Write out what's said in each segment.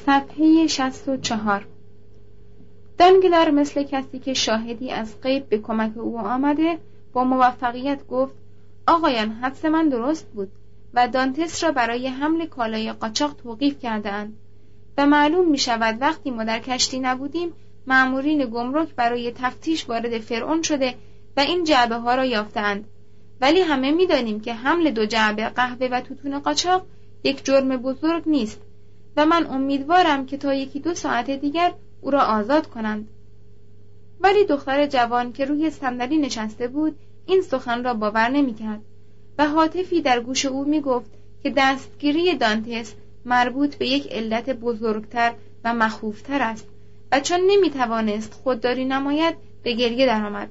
صفحه 64. دانگلار مثل کسی که شاهدی از غیب به کمک او آمده با موفقیت گفت آقایان، حدس من درست بود و دانتس را برای حمل کالای قاچاق توقیف کرده‌اند و معلوم می شود وقتی ما در کشتی نبودیم مأمورین گمرک برای تفتیش وارد فرعون شده و این جعبه ها را یافتند، ولی همه می دانیم که حمل 2 جعبه قهوه و توتون قاچاق یک جرم بزرگ نیست و من امیدوارم که تا 1-2 ساعت دیگر او را آزاد کنند. ولی دختر جوان که روی صندلی نشسته بود این سخن را باور نمی کرد و هاتفی در گوش او می گفت که دستگیری دانتس مربوط به یک علت بزرگتر و مخوفتر است و چون نمی توانست خودداری نماید به گریه درآمد.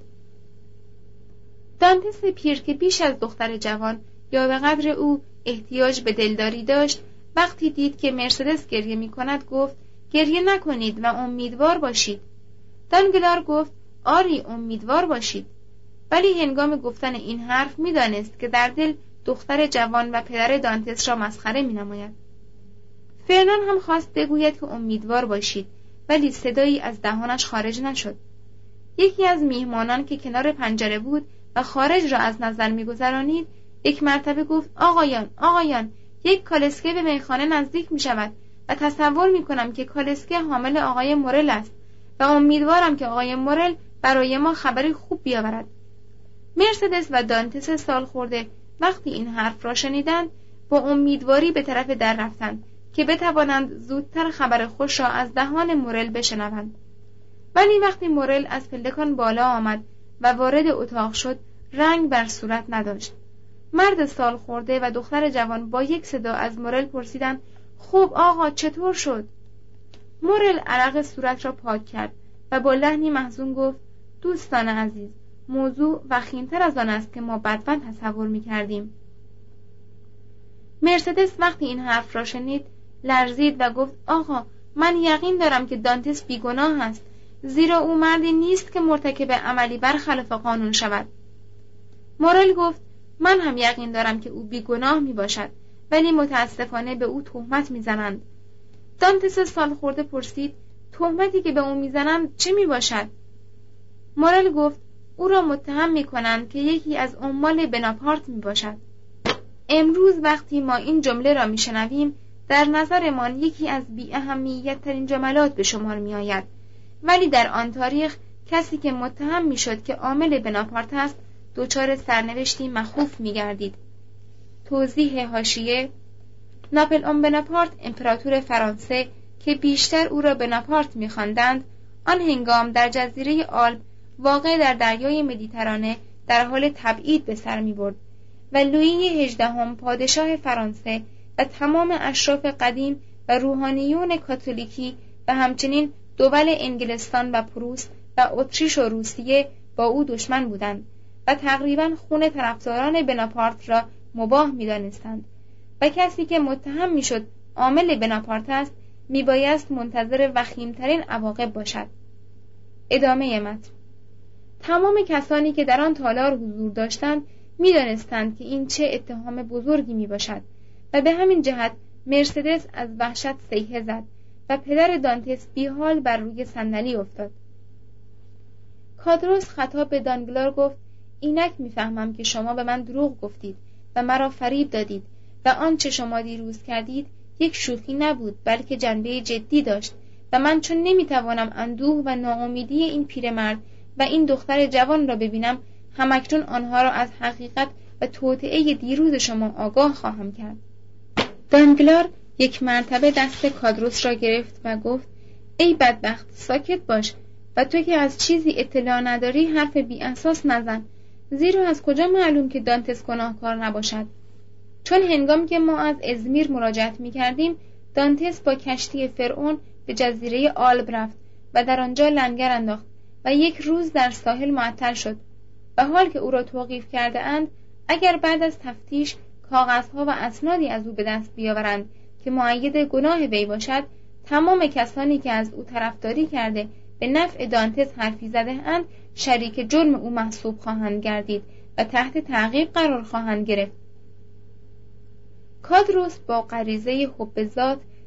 دانتس پیر که بیش از دختر جوان یا به قدر او احتیاج به دلداری داشت، وقتی دید که مرسدس گریه می کند گفت گریه نکنید و امیدوار باشید. دانگلار گفت آری امیدوار باشید، ولی هنگام گفتن این حرف می دانست که در دل دختر جوان و پدر دانتس را مسخره می نماید. فرنان هم خواست بگوید که امیدوار باشید، ولی صدایی از دهانش خارج نشد. یکی از میهمانان که کنار پنجره بود و خارج را از نظر می گذرانید یک مرتبه گفت آقایان، یک کالسکه به میخانه نزدیک می شود و تصور می کنم که کالسکه حامل آقای مورل است و امیدوارم که آقای مورل برای ما خبری خوب بیاورد. مرسدس و دانتس سال خورده وقتی این حرف را شنیدند با امیدواری به طرف در رفتند که بتوانند زودتر خبر خوش را از دهان مورل بشنوند. ولی وقتی مورل از پلکان بالا آمد و وارد اتاق شد رنگ بر صورت نداشت. مرد سال خورده و دختر جوان با یک صدا از مورل پرسیدند خب آقا چطور شد؟ مورل عرق صورت را پاک کرد و با لحنی محزون گفت دوستان عزیز، موضوع وخیم‌تر از آن است که ما بدواً تصور می‌کردیم. مرسدس وقتی این حرف را شنید لرزید و گفت آقا، من یقین دارم که دانتس بیگناه است، زیرا او مردی نیست که مرتکب عملی برخلاف قانون شود. مورل گفت من هم یقین دارم که او بیگناه می باشد، ولی متاسفانه به او تهمت می زنند. دانتس سال خورده پرسید تهمتی که به او می زنند چه می باشد؟ مورل گفت او را متهم می کنند که یکی از عمال بناپارت می باشد. امروز وقتی ما این جمله را می شنویم در نظرمان یکی از بی اهمیت ترین جملات به شمار می آید، ولی در آن تاریخ کسی که متهم می شد که عامل بناپارت است دچار سرنوشتی مخوف می گردید. توضیح حاشیه: ناپلئون بناپارت امپراتور فرانسه که بیشتر او را بناپارت می خواندند، آن هنگام در جزیره آلب واقع در دریای مدیترانه در حال تبعید به سر می برد و لویی 18 پادشاه فرانسه و تمام اشراف قدیم و روحانیون کاتولیکی و همچنین دول انگلستان و پروس و اتریش و روسیه با او دشمن بودند و تقریباً خون طرفداران بناپارت را مباح می‌دانستند و کسی که متهم می‌شد عامل بناپارت است میبایست منتظر وخیم‌ترین عواقب باشد. ادامه متن. تمام کسانی که در آن تالار حضور داشتند می‌دانستند که این چه اتهام بزرگی میباشد و به همین جهت مرسدس از وحشت صیحه زد و پدر دانتس بیحال بر روی صندلی افتاد. کادروس خطاب به دانگلار گفت اینک میفهمم که شما به من دروغ گفتید و مرا فریب دادید و آنچه شما دیروز کردید یک شوخی نبود بلکه جنبه جدی داشت و من چون نمیتوانم اندوه و ناامیدی این پیرمرد و این دختر جوان را ببینم همکنون آنها را از حقیقت و توطئه دیروز شما آگاه خواهم کرد. دانگلار یک مرتبه دست کادروس را گرفت و گفت ای بدبخت، ساکت باش و تو که از چیزی اطلاع نداری حرف بی اساس نزن، زیرا از کجا معلوم که دانتس گناهکار نباشد؟ چون هنگامی که ما از ازمیر مراجعت می کردیم دانتس با کشتی فرعون به جزیره آلب رفت و در آنجا لنگر انداخت و 1 روز در ساحل معطل شد و حال که او را توقیف کرده اند اگر بعد از تفتیش کاغذها و اسنادی از او به دست بیاورند که مؤید گناه وی باشد، تمام کسانی که از او طرفداری کرده به نفع دانتس حرفی زده اند شریک جرم او محسوب خواهند گردید و تحت تعقیب قرار خواهند گرفت. کادروس با غریزه حب ذات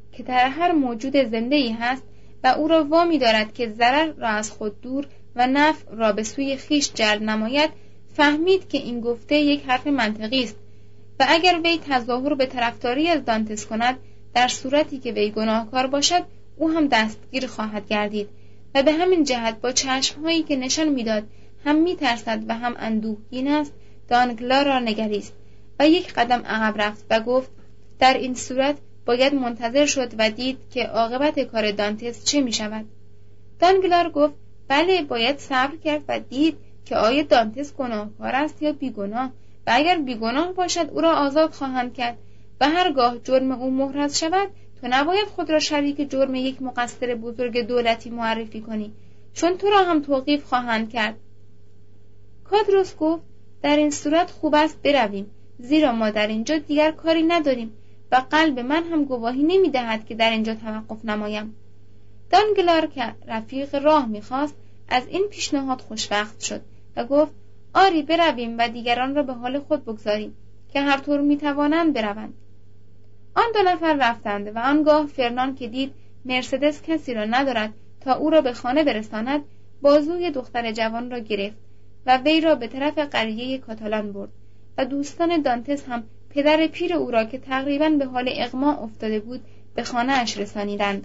که در هر موجود زنده‌ای هست و او را وامی دارد که ضرر را از خود دور و نفع را به سوی خیش جلب نماید، فهمید که این گفته یک حرف منطقی است و اگر وی تظاهر به طرفداری از دانتس کند، در صورتی که وی گناهکار باشد او هم دستگیر خواهد گردید و به همین جهت با چشمهایی که نشان میداد هم میترسد و هم اندوهگین است، دانگلار را نگریست و یک قدم عقب رفت و گفت در این صورت باید منتظر شد و دید که عاقبت کار دانتس چه می شود. دانگلار گفت بله، باید صبر کرد و دید که آیا دانتس گناهکار است یا بیگناه، و اگر بیگناه باشد او را آزاد خواهند کرد و هرگاه جرم او محرز شود تو نباید خود را شریک جرم یک مقصر بزرگ دولتی معرفی کنی، چون تو را هم توقیف خواهند کرد. کادروس گفت در این صورت خوب است برویم، زیرا ما در اینجا دیگر کاری نداریم و قلب من هم گواهی نمی دهد که در اینجا توقف نمایم. دانگلار که رفیق راه می‌خواست از این پیشنهاد خوشوقت شد و گفت آری برویم و دیگران را به حال خود بگذاریم که هر طور می‌توانند بروند. آن دو نفر رفتند و آنگاه فرنان که دید مرسدس کسی را ندارد تا او را به خانه برساند، بازوی دختر جوان را گرفت و وی را به طرف قریه کاتالان برد و دوستان دانتس هم پدر پیر او را که تقریباً به حال اغما افتاده بود به خانه اش رسانیدند.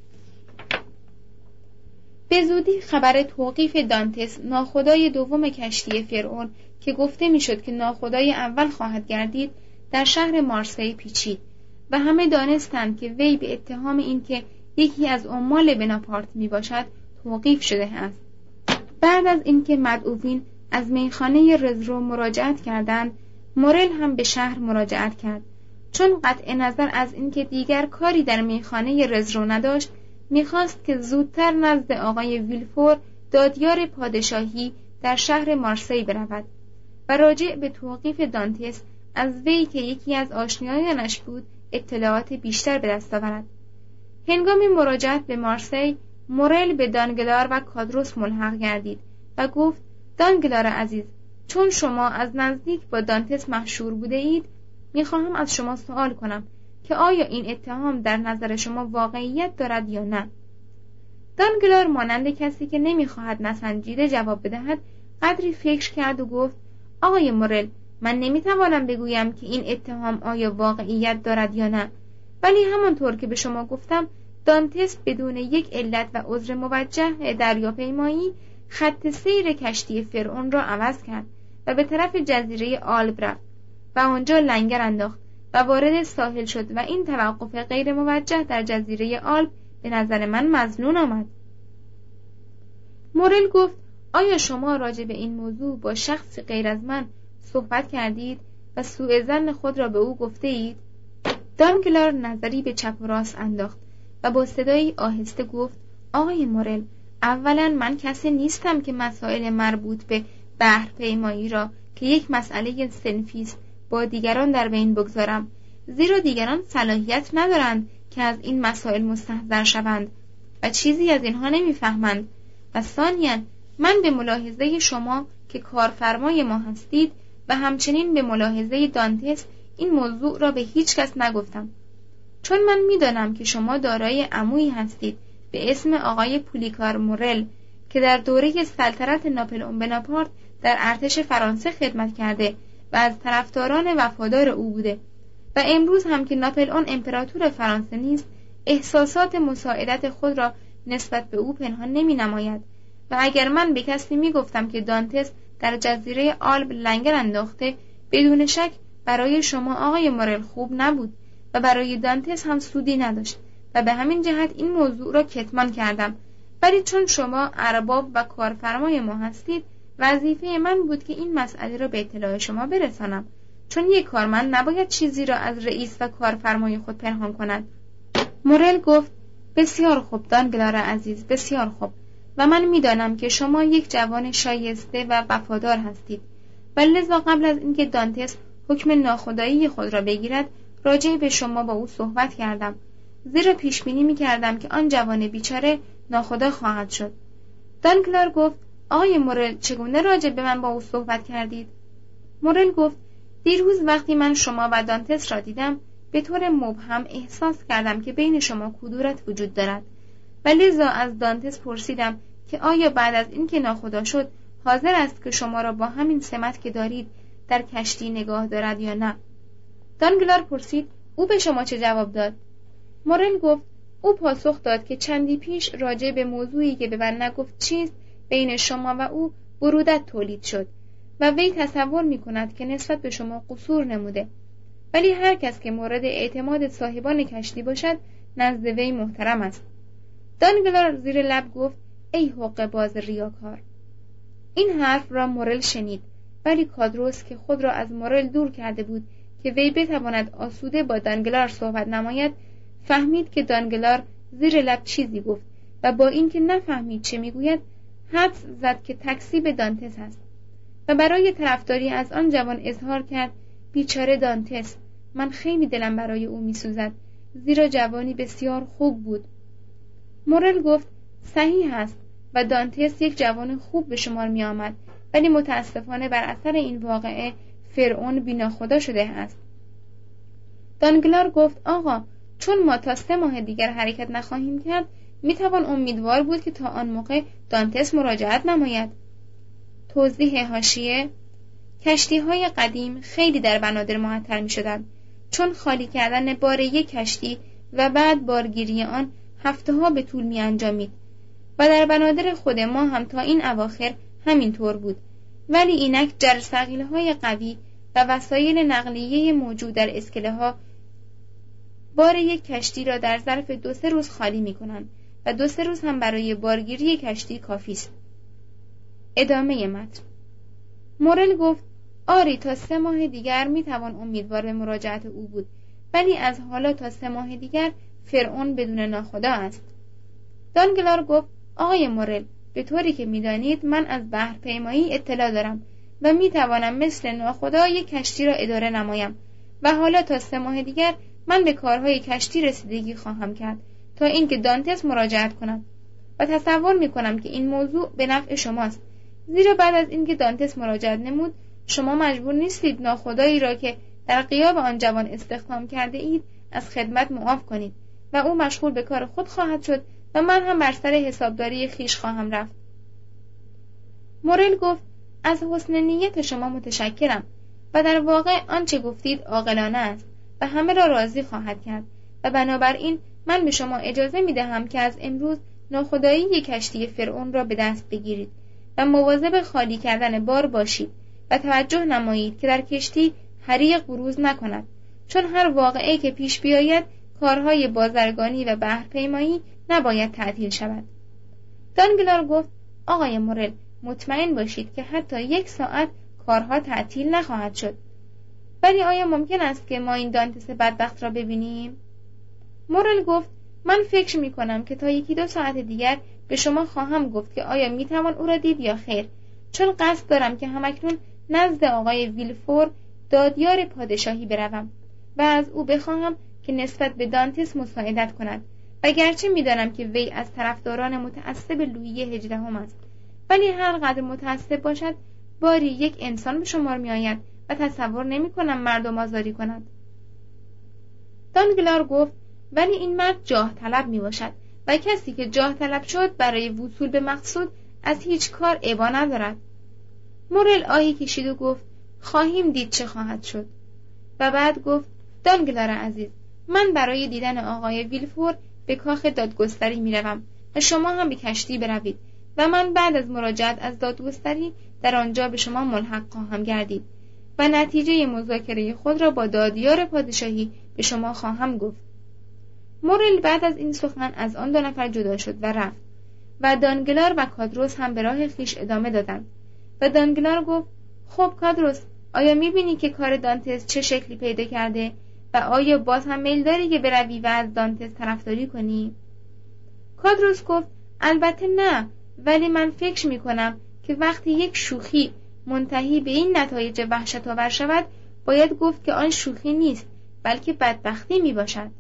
به زودی خبر توقیف دانتس، ناخدای دوم کشتی فرعون که گفته میشد که ناخدای اول خواهد گردید، در شهر مارسی پیچید و همه دانستند که وی به اتهام اینکه یکی از عمال بناپارت می باشد توقیف شده است. بعد از اینکه مدعوین از میخانه رزرو مراجعت کردند، مورل هم به شهر مراجعت کرد. چون قطع نظر از اینکه دیگر کاری در میخانه رزرو نداشت، میخواست که زودتر نزد آقای ویلفور دادیار پادشاهی در شهر مارسی برود و راجع به توقیف دانتس از وی که یکی از آشنایانش بود اطلاعات بیشتر به دست آورد. هنگام مراجعت به مارسی، مورل به دانگلار و کادروس ملحق گردید و گفت دانگلار عزیز، چون شما از نزدیک با دانتس مشهور بوده اید، میخواهم از شما سوال کنم که آیا این اتهام در نظر شما واقعیت دارد یا نه؟ دانگلار مانند کسی که نمیخواهد نسنجیده جواب بدهد قدری فکر کرد و گفت آقای مورل، من نمیتوانم بگویم که این اتهام آیا واقعیت دارد یا نه، ولی همانطور که به شما گفتم دانتس بدون یک علت و عذر موجه دریاپیمایی خط سیر کشتی فرعون را عوض کرد و به طرف جزیره آلب رفت و آنجا لنگر انداخت و وارد ساحل شد و این توقف غیر موجه در جزیره آلب به نظر من مظنون آمد. مورل گفت آیا شما راجع به این موضوع با شخصی غیر از من صحبت کردید و سوء ظن خود را به او گفته اید؟ دانگلار نظری به چپ و راست انداخت و با صدایی آهسته گفت آقای مورل، اولا من کسی نیستم که مسائل مربوط به بحرپیمایی را که یک مسئله صنفی است با دیگران در بین بگذارم، زیرا دیگران صلاحیت ندارند که از این مسائل مستحضر شوند و چیزی از اینها نمیفهمند. و ثانیاً من به ملاحظه شما که کارفرمای ما هستید و همچنین به ملاحظه دانتس این موضوع را به هیچ کس نگفتم، چون من میدانم که شما دارای عمویی هستید به اسم آقای پولیکار مورل که در دوره سلطنت ناپلئون بناپارت در ارتش فرانسه خدمت کرده و از طرفداران وفادار او بوده و امروز هم که ناپلئون امپراتور فرانسه نیست، احساسات مساعدت خود را نسبت به او پنهان نمی نماید. و اگر من به کسی می گفتم که دانتس در جزیره آلب لنگر انداخته، بدون شک برای شما آقای مورل خوب نبود و برای دانتس هم سودی نداشت و به همین جهت این موضوع را کتمان کردم. ولی چون شما ارباب و کارفرمای ما هستید، وظیفه من بود که این مسئله را به اطلاع شما برسانم، چون یک کارمند نباید چیزی را از رئیس و کارفرمای خود پنهان کند. مورل گفت بسیار خوب دانگلار عزیز، بسیار خوب، و من میدانم که شما یک جوان شایسته و وفادار هستید و لذا قبل از اینکه دانتس حکم ناخدایی خود را بگیرد راجع به شما با او صحبت کردم، زیرا پیش بینی می‌کردم که آن جوان بیچاره ناخدا خواهد شد. دانگلار گفت آقای مورل، چگونه راجع به من با او صحبت کردید؟ مورل گفت دیروز وقتی من شما و دانتس را دیدم، به طور مبهم احساس کردم که بین شما کدورت وجود دارد و لذا از دانتس پرسیدم که آیا بعد از اینکه ناخدا شد حاضر است که شما را با همین سمت که دارید در کشتی نگاه دارد یا نه؟ دانگلار پرسید او به شما چه جواب داد؟ مورل گفت او پاسخ داد که چندی پیش راجع به موضوعی که به من نگفت چیست بین شما و او برودت تولید شد و وی تصور می کند که نسبت به شما قصور نموده، ولی هر کس که مورد اعتماد صاحبان کشتی باشد نزد وی محترم است. دانگلار زیر لب گفت ای حقه باز ریاکار. این حرف را مورل شنید، ولی کادروس که خود را از مورل دور کرده بود که وی بتواند آسوده با دانگلار صحبت نماید، فهمید که دانگلار زیر لب چیزی گفت و با اینکه نفهمید چه میگوید حدس زد که تکذیب دانتس است و برای طرفداری از آن جوان اظهار کرد بیچاره دانتس، من خیلی دلم برای او میسوزد زیرا جوانی بسیار خوب بود. مورل گفت صحیح است و دانتس یک جوان خوب به شمار می آمد، ولی متاسفانه بر اثر این واقعه فرعون بی‌ناخدا شده است. دانگلار گفت آقا، چون ما تا 3 ماه دیگر حرکت نخواهیم کرد می توان امیدوار بود که تا آن موقع دانتس مراجعت نماید. توضیح حاشیه: کشتی‌های قدیم خیلی در بنادر معطل می‌شدند، چون خالی کردن بار یک کشتی و بعد بارگیری آن هفته‌ها به طول می‌انجامید و در بنادر خود ما هم تا این اواخر همین طور بود، ولی اینک جرثقیل‌های قوی و وسایل نقلیه موجود در اسکله‌ها بار یک کشتی را در ظرف 2-3 روز خالی می‌کنند و 2-3 روز هم برای بارگیری کشتی کافی است. ادامه متن. مورل گفت آری تا 3 ماه دیگر میتوان امیدوار به مراجعت او بود، ولی از حالا تا 3 ماه دیگر فرعون بدون ناخدا است. دانگلار گفت آقای مورل، به طوری که میدانید من از بحرپیمایی اطلاع دارم و میتوانم مثل ناخدا یک کشتی را اداره نمایم و حالا تا 3 ماه دیگر من به کارهای کشتی رسیدگی خواهم کرد تا اینکه دانتس مراجعت کند و تصور میکنم که این موضوع به نفع شماست، زیرا بعد از اینکه دانتس مراجعت نمود شما مجبور نیستید ناخدایی را که در غیاب آن جوان استخدام کرده اید از خدمت معاف کنید و او مشغول به کار خود خواهد شد و من هم بر سر حسابداری خیش خواهم رفت. مورل گفت از حسن نیت شما متشکرم و در واقع آنچه گفتید عاقلانه است و همه را راضی خواهد کرد و بنابراین من به شما اجازه می دهم که از امروز ناخدایی کشتی فرعون را به دست بگیرید و مواظب خالی کردن بار باشید و توجه نمایید که در کشتی حریق بروز نکند، چون هر واقعه که پیش بیاید کارهای بازرگانی و بحرپیمایی نباید تعطیل شود. دانگلار گفت آقای مورل، مطمئن باشید که حتی 1 ساعت کارها تعطیل نخواهد شد. ولی آیا ممکن است که ما این دانتس بدبخت را ببینیم؟ مورل گفت من فکر می کنم که تا 1-2 ساعت دیگر به شما خواهم گفت که آیا می توان او را دید یا خیر، چون قصد دارم که همکنون نزد آقای ویلفور دادیار پادشاهی بروم و از او بخواهم که نسبت به دانتس مساعدت کند و گرچه می دانم که وی از طرفداران متعصب لویی 18 است، ولی هر قدر متعصب باشد باری یک انسان به شمار می آید و تصور نمی کنم مردم آزاری کند. دانگلار گفت ولی این مرد جاه طلب می باشد و کسی که جاه طلب شد برای وصول به مقصود از هیچ کار ابا ندارد. مورل آهی کشید و گفت خواهیم دید چه خواهد شد و بعد گفت دانگلار عزیز، من برای دیدن آقای ویلفور به کاخ دادگستری می روم و شما هم به کشتی بروید و من بعد از مراجعت از دادگستری در آنجا به شما ملحق خواهم گردید و نتیجه مذاکره خود را با دادیار پادشاهی به شما خواهم گفت. مورل بعد از این سخن از آن 2 نفر جدا شد و رفت و دانگلار و کادروس هم به راه خویش ادامه دادند و دانگلار گفت خب کادروس، آیا میبینی که کار دانتس چه شکلی پیدا کرده و آیا باز هم میل داری که بروی و از دانتس طرفداری کنی؟ کادروس گفت البته نه، ولی من فکر میکنم که وقتی یک شوخی منتهی به این نتایج وحشت‌آور شود باید گفت که آن شوخی نیست بلکه بدبختی میباشد.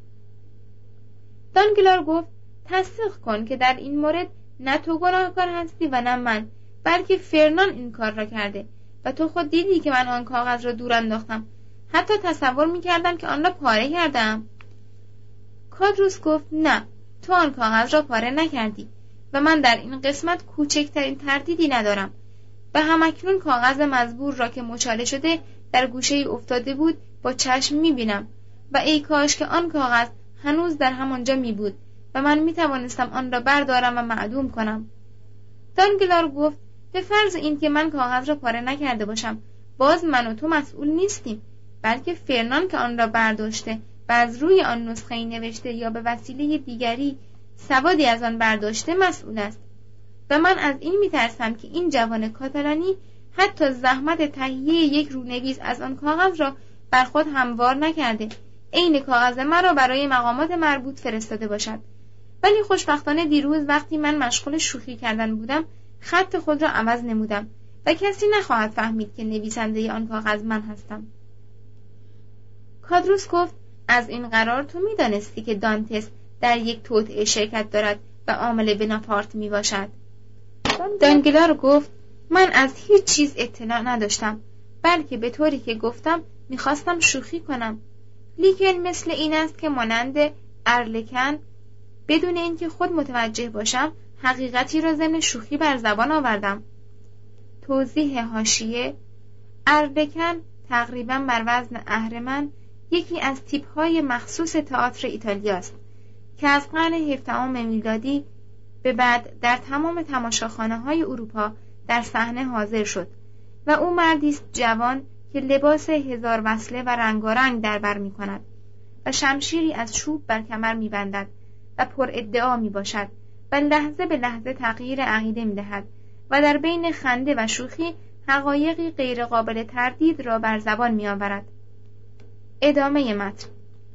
دانگلار گفت تصدیق کن که در این مورد نه تو گناهکار هستی و نه من، بلکه فرنان این کار را کرده و تو خود دیدی که من آن کاغذ را دور انداختم حتی تصور می‌کردم که آن را پاره کردم. کادروس گفت نه، تو آن کاغذ را پاره نکردی و من در این قسمت کوچکترین تردیدی ندارم. و همکنون کاغذ مزبور را که مچاله شده در گوشه افتاده بود با چشم می‌بینم و ای کاش که آن کاغذ هنوز در همانجا می‌بود و من می‌توانستم آن را بردارم و معدوم کنم. دانگلار گفت به فرض این که من کاغذ را پاره نکرده باشم، باز من و تو مسئول نیستیم، بلکه فرنان که آن را برداشته و از روی آن نسخه‌ای نوشته یا به وسیله دیگری سوادی از آن برداشته مسئول است. و من از این میترسم که این جوان کاتالانی حتی زحمت تهیه یک رونویس از آن کاغذ را بر خود هموار نکرده، عین کاغذ مرا برای مقامات مربوط فرستاده باشد. ولی خوشبختانه دیروز وقتی من مشغول شوخی کردن بودم خط خود را عوض نمودم و کسی نخواهد فهمید که نویسنده آن کاغذ من هستم. کادروس گفت از این قرار تو میدانستی که دانتس در یک توطئه شرکت دارد و عامل بناپارت می باشد؟ دانگلار گفت من از هیچ چیز اطلاع نداشتم، بلکه به طوری که گفتم میخواستم شوخی کنم. لیکن مثل این است که مانند ارلکن بدون اینکه خود متوجه باشم حقیقتی را ضمن شوخی بر زبان آوردم. توضیح حاشیه: ارلکن تقریباً بر وزن اهرمن یکی از تیپ‌های مخصوص تئاتر ایتالیا است که از قرن 17 میلادی به بعد در تمام تماشاخانه‌های اروپا در صحنه حاضر شد و او مردی است جوان که لباس هزار وصله و رنگارنگ در بر می‌کند و شمشیری از چوب بر کمر می‌بندد و پر ادعا می‌باشد و لحظه به لحظه تغییر عقیده می‌دهد و در بین خنده و شوخی حقایقی غیر قابل تردید را بر زبان می‌آورد. ادامه متن.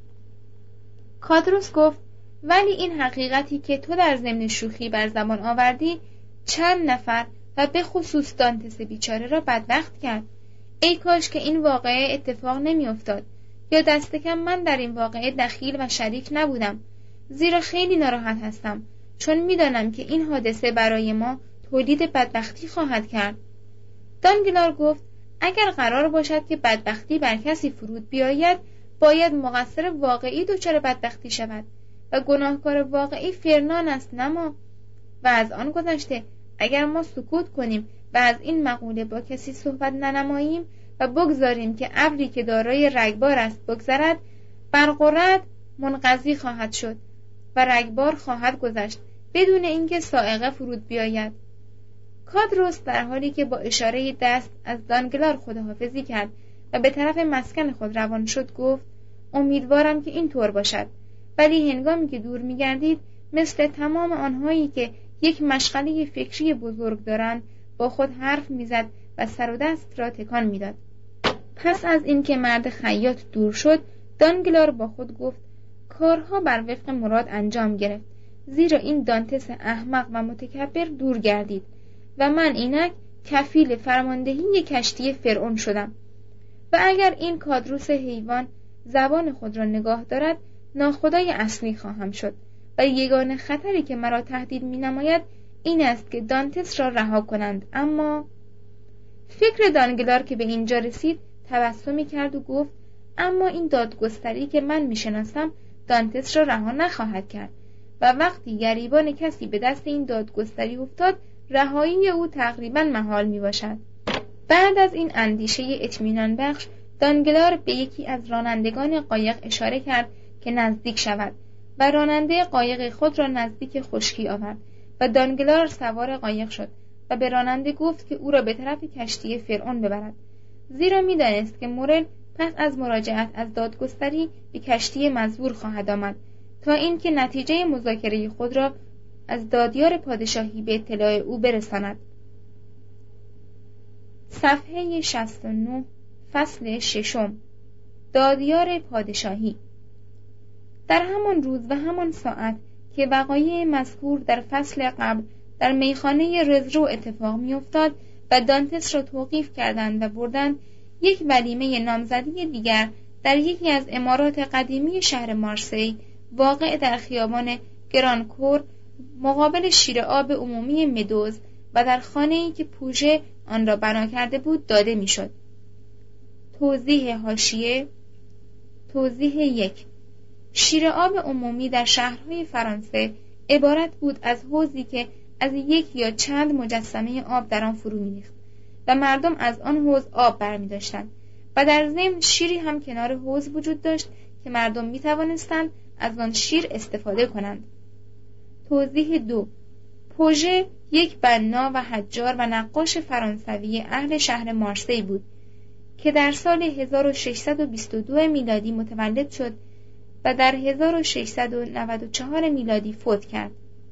کادروس گفت ولی این حقیقتی که تو در ضمن شوخی بر زبان آوردی چند نفر و به خصوص دانتس بیچاره را بدبخت کرد. ای کاش که این واقعه اتفاق نمی افتاد، یا دست کم من در این واقعه دخیل و شریک نبودم، زیرا خیلی ناراحت هستم چون میدانم که این حادثه برای ما تولید بدبختی خواهد کرد. دانگلار گفت اگر قرار باشد که بدبختی بر کسی فرود بیاید باید مقصر واقعی دچار بدبختی شود و گناهکار واقعی فرنان است نه ما. و از آن گذشته اگر ما سکوت کنیم و از این مقوله با کسی صحبت ننماییم و بگذاریم که ابری که دارای رگبار است بگذرد، برق و رعد منقضی خواهد شد و رگبار خواهد گذشت بدون اینکه صاعقه فرود بیاید. کادروس در حالی که با اشاره دست از دانگلار خداحافظی کرد و به طرف مسکن خود روان شد گفت امیدوارم که این طور باشد، ولی هنگامی که دور می‌گردید مثل تمام آنهایی که یک مشغله فکری بزرگ دارند با خود حرف می‌زد و سر و دست را تکان می‌داد. پس از اینکه مرد خیاط دور شد دانگلار با خود گفت کارها بر وفق مراد انجام گرفت، زیرا این دانتس احمق و متکبر دور گردید و من اینک کفیل فرماندهی کشتی فرعون شدم. و اگر این کادروس حیوان زبان خود را نگاه دارد ناخدای اصلی خواهم شد و یگانه خطری که مرا تهدید می نماید این است که دانتس را رها کنند. اما فکر دانگلار که به اینجا رسید تبسمی کرد و گفت اما این دادگستری که من می شناسم دانتس را رها نخواهد کرد و وقتی گریبان کسی به دست این دادگستری افتاد رهایی او تقریبا محال می باشد. بعد از این اندیشه اطمینان بخش دانگلار به یکی از رانندگان قایق اشاره کرد که نزدیک شود و راننده قایق خود را نزدیک خشکی آورد و دانگلار سوار قایق شد و به راننده گفت که او را به طرف کشتی فرعون ببرد، زیرا می‌دانست که مورل پس از مراجعت از دادگستری به کشتی مزبور خواهد آمد تا اینکه نتیجه مذاکره خود را از دادیار پادشاهی به اطلاع او برساند. صفحه 69 فصل 6 دادیار پادشاهی. در همان روز و همان ساعت که وقایع مذکور در فصل قبل در میخانه رزرو اتفاق می‌افتاد و دانتس را توقیف کردند و بردند، یک ولیمه نامزدی دیگر در یکی از عمارات قدیمی شهر مارسی واقع در خیابان گرانکور مقابل شیر آب عمومی مدوز و در خانه‌ای که پوژه آن را بنا کرده بود داده می‌شد. توضیح حاشیه. توضیح 1. شیر آب عمومی در شهرهای فرانسه عبارت بود از حوضی که از یک یا چند مجسمه آب در آن فرو می‌ریخت و مردم از آن حوض آب برمی‌داشتند و در ضمن شیری هم کنار حوض وجود داشت که مردم می‌توانستند از آن شیر استفاده کنند. توضیح 2. پوژه یک بنا و حجار و نقاش فرانسوی اهل شهر مارسی بود که در سال 1622 میلادی متولد شد و در 1694 میلادی فوت کرد.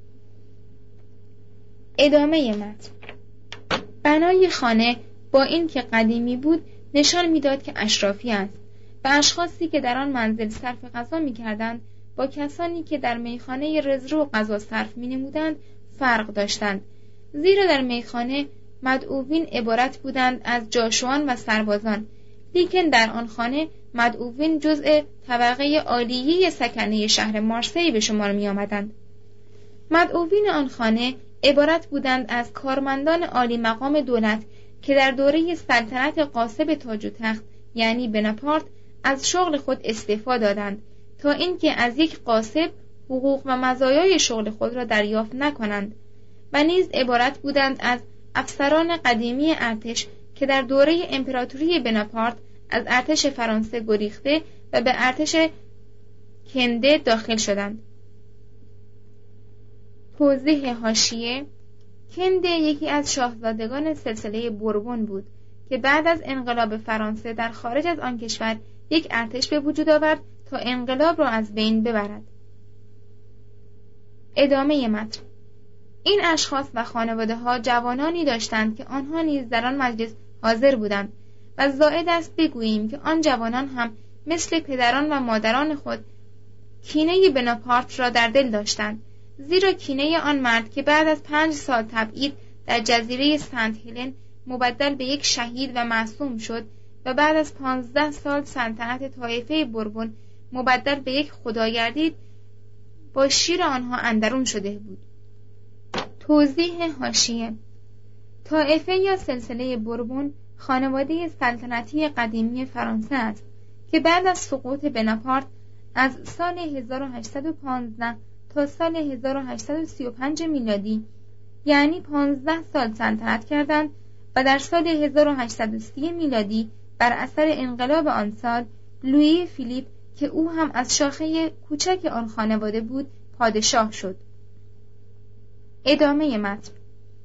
ادامه متن. بنای خانه با این که قدیمی بود نشان میداد که اشرافی است و اشخاصی که در آن منزل صرف غذا می‌کردند با کسانی که در میخانه رزرو غذا صرف می‌نمودند فرق داشتند، زیرا در میخانه مدعوین عبارت بودند از جاشوان و سربازان، لیکن در آن خانه مدعوین جزء طبقه عالیه سکنه شهر مارسی به شمار می آمدند. مدعوین آن خانه عبارت بودند از کارمندان عالی مقام دولت که در دوره سلطنت قاسب تاج و تخت یعنی بناپارت از شغل خود استعفا دادند تا اینکه از یک قاسب حقوق و مزایای شغل خود را دریافت نکنند و نیز عبارت بودند از افسران قدیمی ارتش که در دوره امپراتوری بناپارت از ارتش فرانسه گریخته و به ارتش کنده داخل شدند. توضیح حاشیه. کنده یکی از شاهزادگان سلسله بوربون بود که بعد از انقلاب فرانسه در خارج از آن کشور یک ارتش به وجود آورد تا انقلاب را از بین ببرد. ادامه متن. این اشخاص و خانواده ها جوانانی داشتند که آنها نیز در آن مجلس حاضر بودند و زائد است بگوییم که آن جوانان هم مثل پدران و مادران خود کینه بناپارت را در دل داشتند، زیرا کینه آن مرد که بعد از 5 سال تبعید در جزیره سنت هلن مبدل به یک شهید و معصوم شد و بعد از 15 سال سلطنت طایفه بوربون مبدل به یک خدا گردید، با شیر آنها اندرون شده بود. توضیح حاشیه. طایفه یا سلسله بوربون خانواده سلطنتی قدیمی فرانسه است که بعد از سقوط بناپارت از سال 1815 تا سال 1835 میلادی یعنی 15 سال سلطنت کردند و در سال 1830 میلادی بر اثر انقلاب آن سال لویی فیلیپ که او هم از شاخه کوچک آن خانواده بود پادشاه شد. ادامه متن.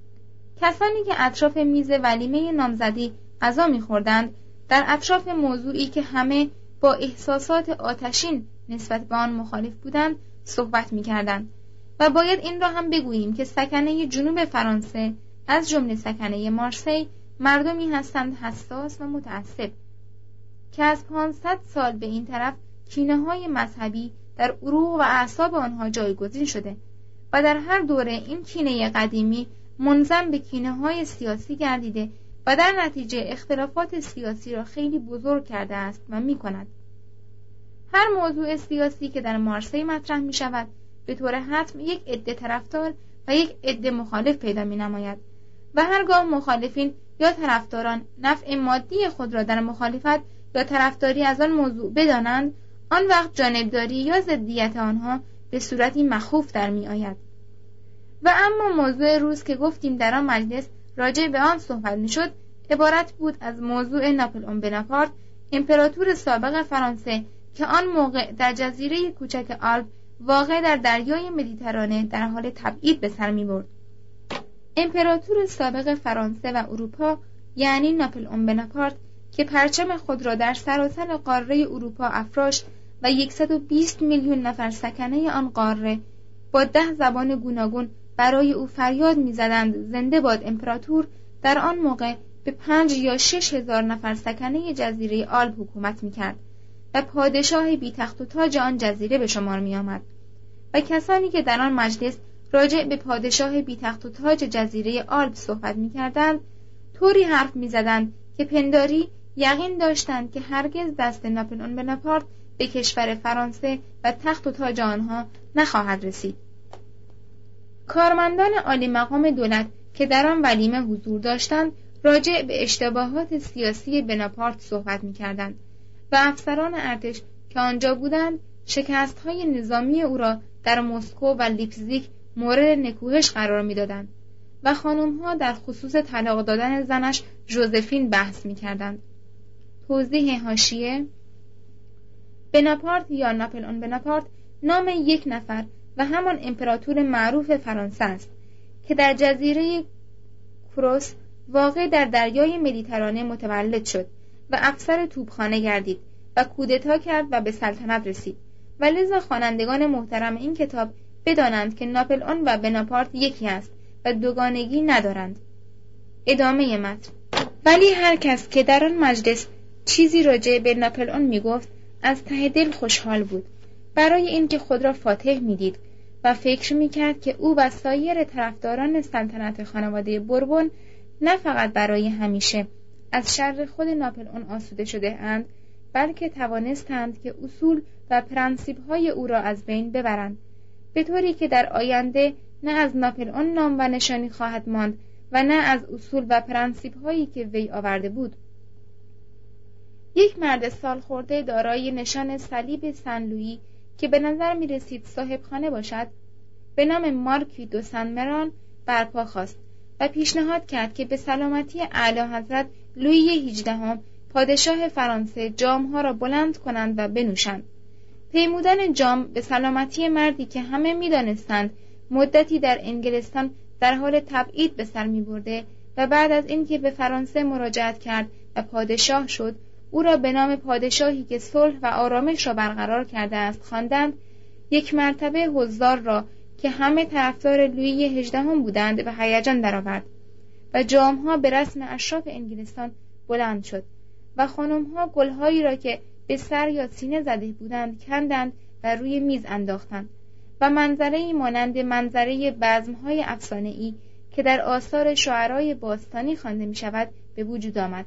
کسانی که اطراف میز ولیمه نامزدی غذا می‌خوردند در اطراف موضوعی که همه با احساسات آتشین نسبت به آن مخالف بودند صحبت می‌کردند و باید این را هم بگوییم که سکنه جنوب فرانسه از جمله سکنه مارسی مردمی هستند حساس و متعصب که از 500 سال به این طرف کینه‌های مذهبی در عروق و اعصاب آنها جایگزین شده و در هر دوره این کینه قدیمی منضم به کینه‌های سیاسی گردیده و در نتیجه اختلافات سیاسی را خیلی بزرگ کرده است و می‌کند. هر موضوع سیاسی که در مارسی مطرح می‌شود به طور حتم یک عده طرفدار و یک عده مخالف پیدا می‌نماید و هرگاه مخالفین یا طرفداران نفع مادی خود را در مخالفت یا طرفداری از آن موضوع بدانند، آن وقت جانبداری یا ضدیت آنها به صورتی مخوف در می‌آید. و اما موضوع روز که گفتیم در آن مجلس راجع به آن صحبت می‌شد عبارت بود از موضوع ناپلئون بناپارت، امپراتور سابق فرانسه که آن موقع در جزیره کوچک آلپ واقع در دریای مدیترانه در حال تبعید به سر می‌برد. امپراتور سابق فرانسه و اروپا یعنی ناپلئون بناپارت که پرچم خود را در سراسر قاره اروپا افراشت و 120 میلیون نفر سکنه آن قاره با 10 زبان گوناگون برای او فریاد می‌زدند زنده باد امپراتور، در آن موقع به 5 یا 6 هزار نفر سکنه جزیره آلپ حکومت می‌کرد و پادشاه بی تخت و تاج آن جزیره به شمار می‌آمد و کسانی که در آن مجلس راجع به پادشاه بی تخت و تاج جزیره آلپ صحبت می‌کردند طوری حرف می‌زدند که پنداری یقین داشتند که هرگز دست ناپلئون بناپارت به کشور فرانسه و تخت و تاج آنها نخواهد رسید. کارمندان عالی مقام دولت که در آن ولیمه حضور داشتند راجع به اشتباهات سیاسی بناپارت صحبت می‌کردند و افسران ارتش که آنجا بودند شکست‌های نظامی او را در مسکو و لیپزیگ مورد نکوهش قرار می‌دادند و خانم‌ها در خصوص طلاق دادن زنش ژوزفین بحث می‌کردند. توضیح حاشیه: بناپارت یا ناپلئون بناپارت نام یک نفر و همان امپراتور معروف فرانسه است که در جزیره کوروس واقع در دریای مدیترانه متولد شد و افسر توپخانه گردید و کودتا کرد و به سلطنت رسید و لذا خوانندگان محترم این کتاب بدانند که ناپلئون و بناپارت یکی است و دوگانگی ندارند. ادامه متن. ولی هر کس که در آن مجلس چیزی راجع به ناپلئون میگفت از ته دل خوشحال بود، برای اینکه خود را فاتح میدید و فکر میکرد که او و سایر طرفداران سلطنت خانواده بوربون نه فقط برای همیشه از شر خود ناپلئون آسوده شده اند، بلکه توانستند که اصول و پرنسیپ‌های او را از بین ببرند، به طوری که در آینده نه از ناپلئون نام و نشانی خواهد ماند و نه از اصول و پرنسیپ‌هایی که وی آورده بود. یک مرد سالخورده دارای نشان صلیب سن لویی که به نظر می رسید صاحب خانه باشد، به نام مارکی دو سن مران برپا خواست و پیشنهاد کرد که به سلامتی اعلی حضرت لویی 18 پادشاه فرانسه جامها را بلند کنند و بنوشند. پیمودن جام به سلامتی مردی که همه می دانستند مدتی در انگلستان در حال تبعید به سر می برده و بعد از اینکه به فرانسه مراجعت کرد و پادشاه شد، او را به نام پادشاهی که صلح و آرامش را برقرار کرده است خواندند. یک مرتبه حضار را که همه طرفدار لویی 18 بودند به هیجان درآورد و جامها به رسم اشراف انگلستان بلند شد و خانمها گلهایی را که به سر یا سینه زده بودند کندند و روی میز انداختند و منظره‌ای مانند منظره بزم‌های افسانه‌ای که در آثار شاعرای باستانی خوانده می‌شود به وجود آمد.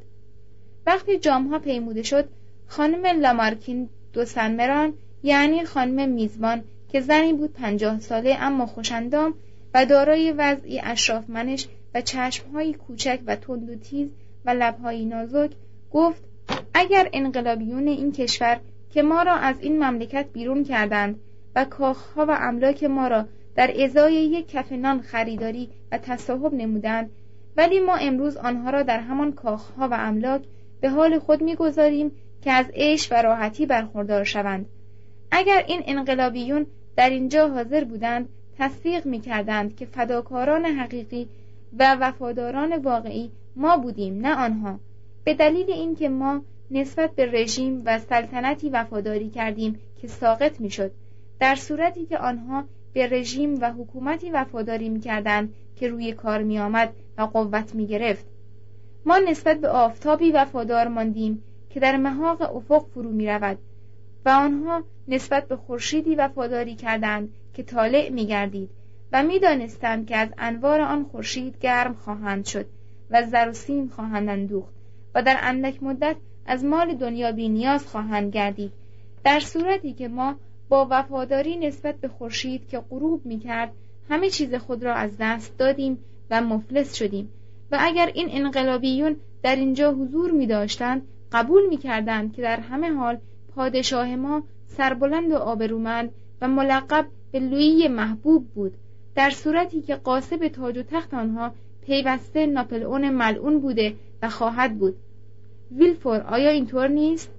وقتی جامها پیموده شد، خانم لامارکین دو سن مران، یعنی خانم میزبان که زنی بود 50 ساله اما خوشندام و دارای وضعی اشرافمنش و چشمهایی کوچک و تند و تیز و لبهایی نازک، گفت: اگر انقلابیون این کشور که ما را از این مملکت بیرون کردند و کاخها و املاک ما را در ازای یک کف نان خریداری و تصاحب نمودند، ولی ما امروز آنها را در همان کاخها و املاک به حال خود می‌گذاریم که از عیش و راحتی برخوردار شوند. اگر این انقلابیون در اینجا حاضر بودند، تصدیق می‌کردند که فداکاران حقیقی و وفاداران واقعی ما بودیم، نه آنها، به دلیل اینکه ما نسبت به رژیم و سلطنتی وفاداری کردیم که ساقط می‌شد، در صورتی که آنها به رژیم و حکومتی وفاداری می‌کردند که روی کار می‌آمد و قوت می‌گرفت. ما نسبت به آفتابی وفادار ماندیم که در محاق افق فرو می‌رود و آنها نسبت به خورشیدی وفاداری کردند که طالع می‌گردید و می‌دانستند که از انوار آن خورشید گرم خواهند شد و زر و سیم خواهند اندوخت و در اندک مدت از مال دنیا بی نیاز خواهند گردید، در صورتی که ما با وفاداری نسبت به خورشید که غروب می‌کرد همه چیز خود را از دست دادیم و مفلس شدیم. و اگر این انقلابیون در اینجا حضور می‌داشتند، قبول می‌کردند که در همه حال پادشاه ما سربلند و آبرومند و ملقب به لویی محبوب بود، در صورتی که قاصد تاج و تخت آنها پیوسته ناپلئون ملعون بوده و خواهد بود. ویلفور، آیا اینطور نیست؟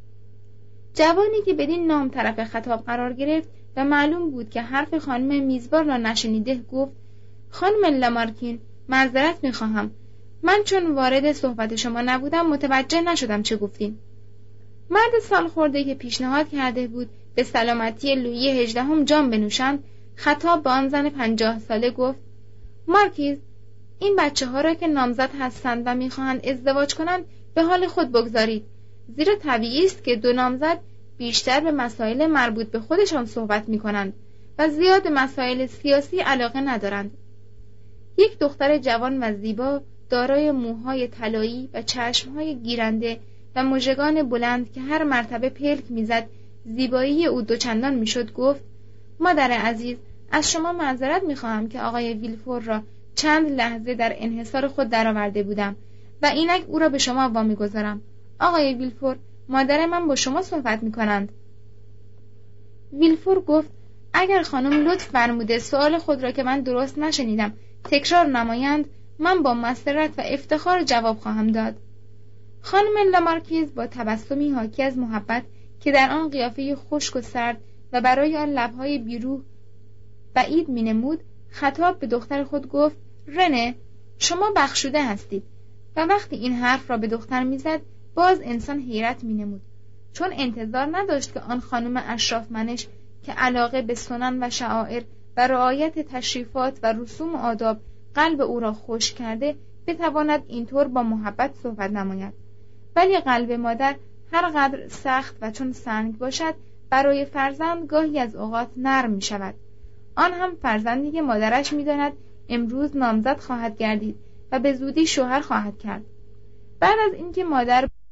جوانی که بدین نام طرف خطاب قرار گرفت و معلوم بود که حرف خانم میزبان را نشنیده، گفت: خانم لامارکین، معذرت می‌خواهم، من چون وارد صحبت شما نبودم متوجه نشدم چه گفتین. مرد سالخورده که پیشنهاد کرده بود به سلامتی لویی 18 جام بنوشند، خطاب به آن زن 50 ساله گفت: مارکیز، این بچه‌ها را که نامزد هستند و می‌خواهند ازدواج کنند به حال خود بگذارید، زیرا طبیعی است که دو نامزد بیشتر به مسائل مربوط به خودشان صحبت می‌کنند و زیاد مسائل سیاسی علاقه ندارند. یک دختر جوان و زیبا دارای موهای طلایی و چشمهای گیرنده و مژگان بلند که هر مرتبه پلک میزد زیبایی او دوچندان میشد، گفت: مادر عزیز، از شما معذرت میخواهم که آقای ویلفور را چند لحظه در انحصار خود درآورده بودم و اینک او را به شما وامیگذارم. آقای ویلفور، مادر من با شما صحبت می‌کنند. ویلفور گفت اگر خانم لطف فرموده سؤال خود را که من درست نشنیدم تکرار نمایند، من با مسرت و افتخار جواب خواهم داد. خانم لامارکیز با تبسمی حاکی از محبت که در آن قیافه خشک و سرد و برای آن لب‌های بیروح بعید می‌نمود، خطاب به دختر خود گفت رنه، شما بخشوده هستید. و وقتی این حرف را به دختر میزد، باز انسان حیرت می‌نمود، چون انتظار نداشت که آن خانم اشرافمنش که علاقه به سنن و شعائر و رعایت تشریفات و رسوم و آداب قلب او را خوش کرده بتواند اینطور با محبت صحبت نماید. ولی قلب مادر هر قدر سخت و چون سنگ باشد برای فرزند گاهی از اوقات نرم می شود. آن هم فرزندی که مادرش می داند امروز نامزد خواهد گردید و به زودی شوهر خواهد کرد. بعد از اینکه مادر